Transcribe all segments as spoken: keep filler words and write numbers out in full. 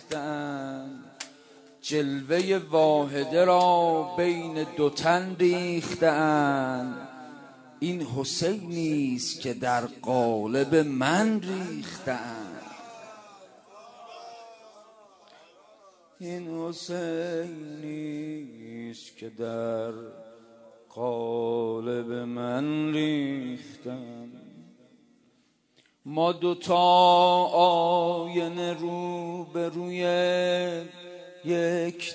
ریختند، جلوه واحده را بین دو تن ریختند. این حسینی است که در قالب من ریختند، این حسینی است که در قالب من ریختند. ما دوتا آینه رو به روی یک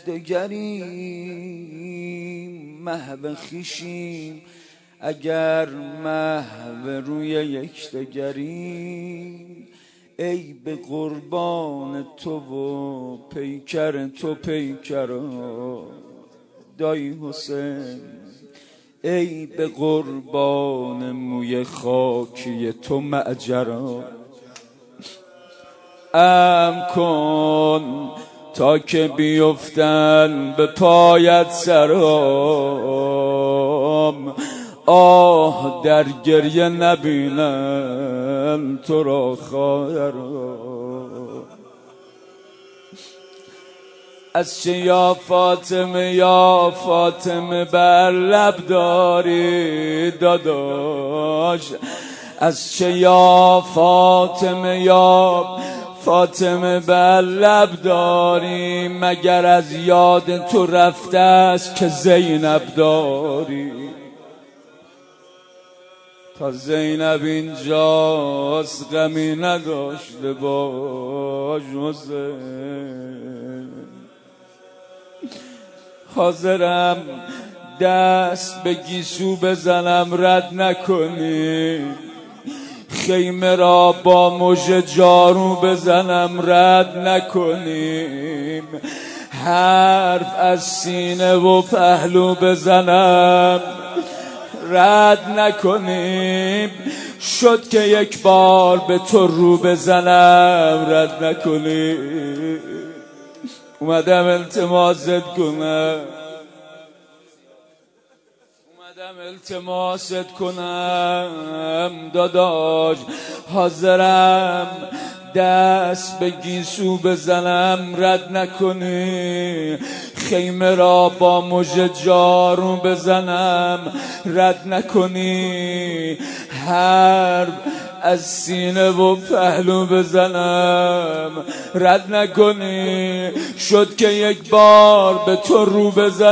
دگریم، محو خویشیم اگر محو روی یک دگریم. ای به قربان تو و پیکر تو پیکرا دایی حسین، ای به قربان موی خاکی تو معجرا. ام کن تا که بیفتن به پایت سرام، آه در گریه نبینم تو را خواهرا. از چه یا فاطمه یا فاطمه بر لب داری داداش، از چه یا فاطمه یا فاطمه بر لب داری، مگر از یاد تو رفته است که زینب داری. تا زینب اینجاست غمی نداشته باش حسین. حاضرم دست به گیسو بزنم رد نکنی، خیمه را با مژه جارو بزنم رد نکنیم، حرف از سینه و پهلو بزنم رد نکنیم. شد که یک بار به تو رو بزنم رد نکنیم. اومدم التماست کنم اومدم التماست کنم داداش، حاضرم دست به گیسو بزنم رد نکنی، خیمه را با مژه جارو بزنم رد نکنی، حرف از سینه و پهلو بزنم رد نکنی. شد که یک بار به تو رو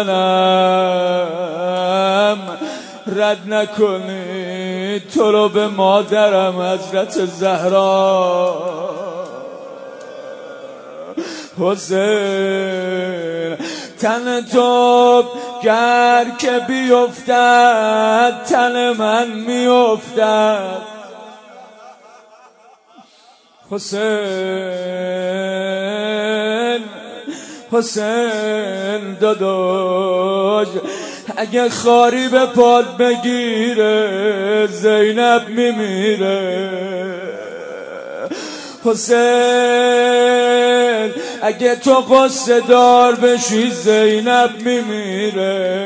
بزنم رد نکنی، تو رو به مادرم حضرت زهرا حسین. تن تو گر که بیفتد تن من میافتد حسین. حسین داداش اگه خاری به پاد بگیره زینب میمیره حسین. اگه تو قصه دار بشی زینب میمیره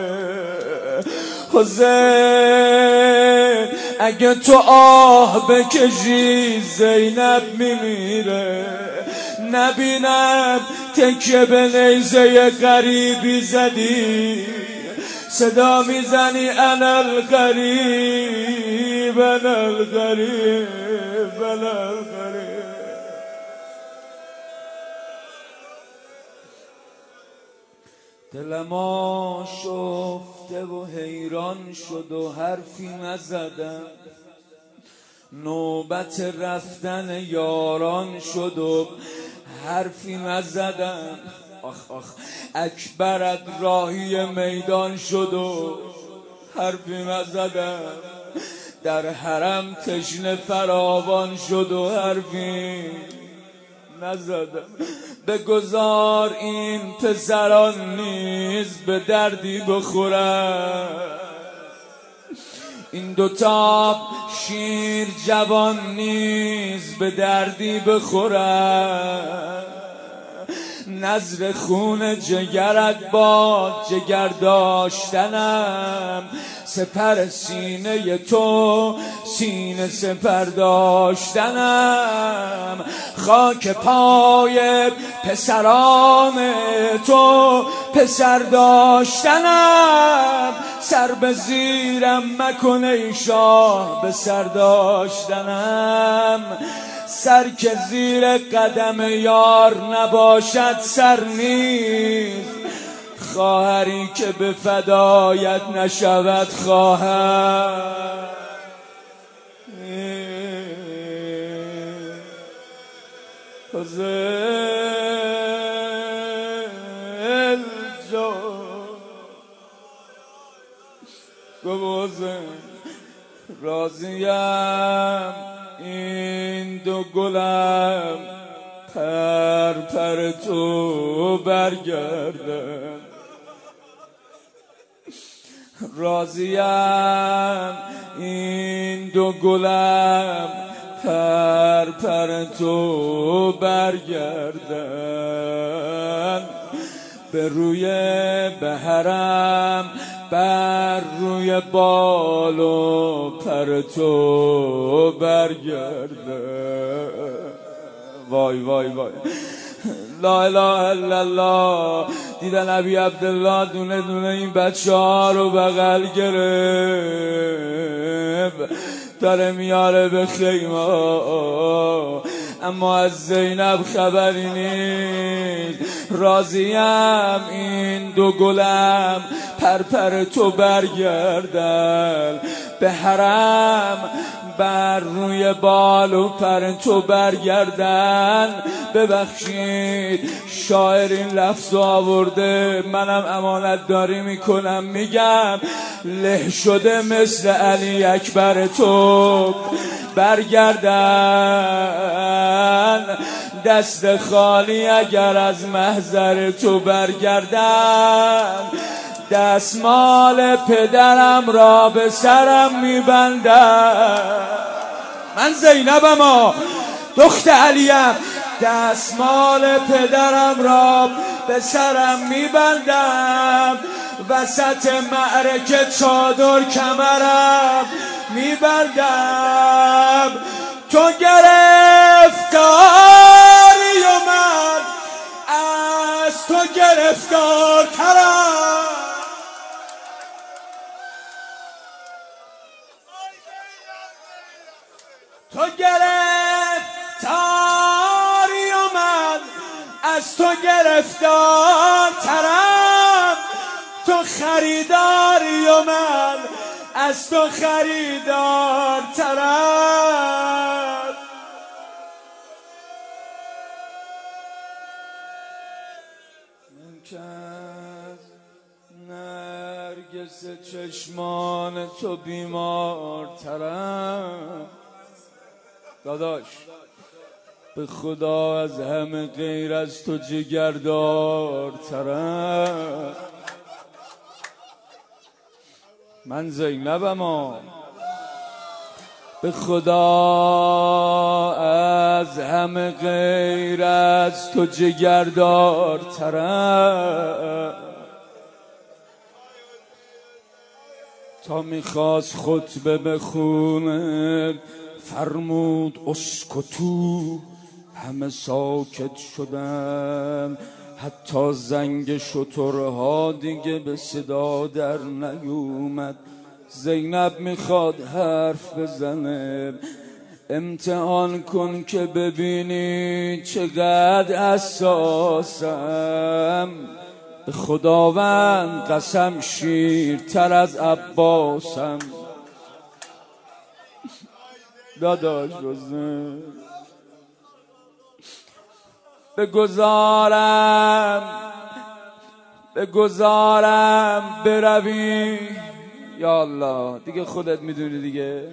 حسین. اگه تو آه بکشی زینب میمیره. نبینم تکیه به نیزه غریبی زدی، صدا میزنی انا الغریب انا الغریب انا الغریب. دلم آشفته و حیران شد و حرفی نزدم، نوبت رفتن یاران شد و حرفی نزدم. آخ آخ اکبرت راهی میدان شد و حرفی نزدم، در حرم تشنه فراوان شد و حرفی نزدم. بگذار این پسران نیز به دردی بخورن، این دوتا شیر جوان نیز به دردی بخورن. نظر خون جگرت با جگر داشتنم، سپر سینه تو سینه سپر داشتنم، خاک پای پسران تو پسر داشتنم، سر به زیرم مکن ای شاه به سر داشتنم، سر که زیر قدم یار نباشد سر نیست، خواهری که به فدایت نشود خواهر. زل جو گوزن راضیم این دو گلم پر پر تو برگردن، راضیم این دو گلم پر پر تو برگردن، به روی بهرم بر روی بال و پر تو برگردن. وای وای وای لا اله الا الله. دیدن ابی عبدالله دونه دونه این بچه ها رو بغل گرفت، داره میاره به خیمه، اما از زینب خبری نیست. راضیم این دو گلم پر پر تو برگردن، به حرم بر روی بال و پر تو برگردن. ببخشید شاعر این لفظ آورده، منم امانت داری میکنم میگم له شده مثل علی اکبر تو برگردن، دست خالی اگر از محضر تو برگردن، دستمال پدرم را به سرم میبندم. من زینبم دخت علیم، دستمال پدرم را به سرم میبندم، وسط معرکه چادر کمرم میبندم. تو گرفتاری و من از تو گرفتارترم، تو گرفتاری و من از تو گرفتارترم، تو خریداری و من از تو خریدارترم. من که از نرگس چشمان تو بیمارترم، داداش به خدا از همه غیر از تو جگردارترم. من زینبم به خدا از همه غیر از تو جگردارترم. تا میخواست خطبه بخونه فرمود اسکتو، همه ساکت شدن، حتی زنگ شترها دیگه به صدا در نیومد. زینب میخواد حرف بزنه، امتحان کن که ببینی چقدر حساسم، به خداوند قسم شیرتر از عباسم. داداش بزن بگذارم بگذارم بروی، یا الله دیگه خودت میدونی دیگه،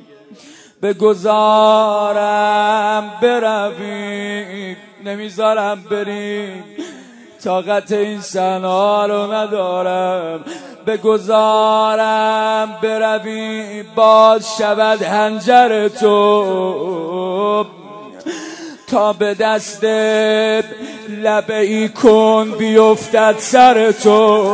بگذارم بروی نمیذارم بری، طاقت این صحنه‌ها رو ندارم، بگذارم بروی باز شود حنجر تو، تا به دست لبه ای کن بیفتد سر تو.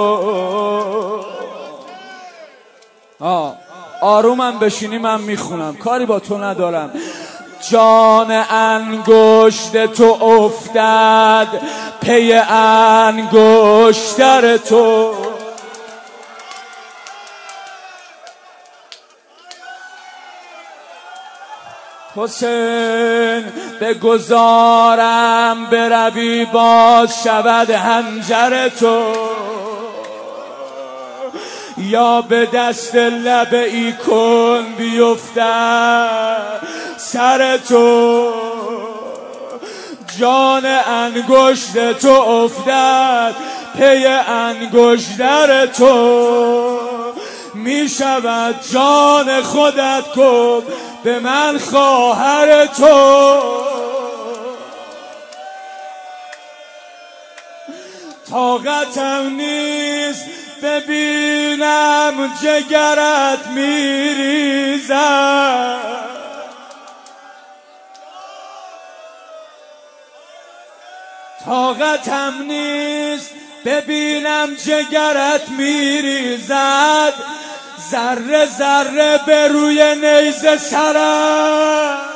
آه آرومم بشینی من میخونم، کاری با تو ندارم. جان انگشت تو افتد پی انگشتر تو. حسین بگذارم بروی باز شود حنجر تو، یا به دست لبه ای کن بیفتد سر تو. جان انگشت تو افتد پی انگشتر تو، می شود جان خودت کن به من خواهر تو. طاقتم نیست ببینم جگرت میریزد، طاقتم نیست ببینم جگرت میریزد. ذره ذره به روی نیزه سرم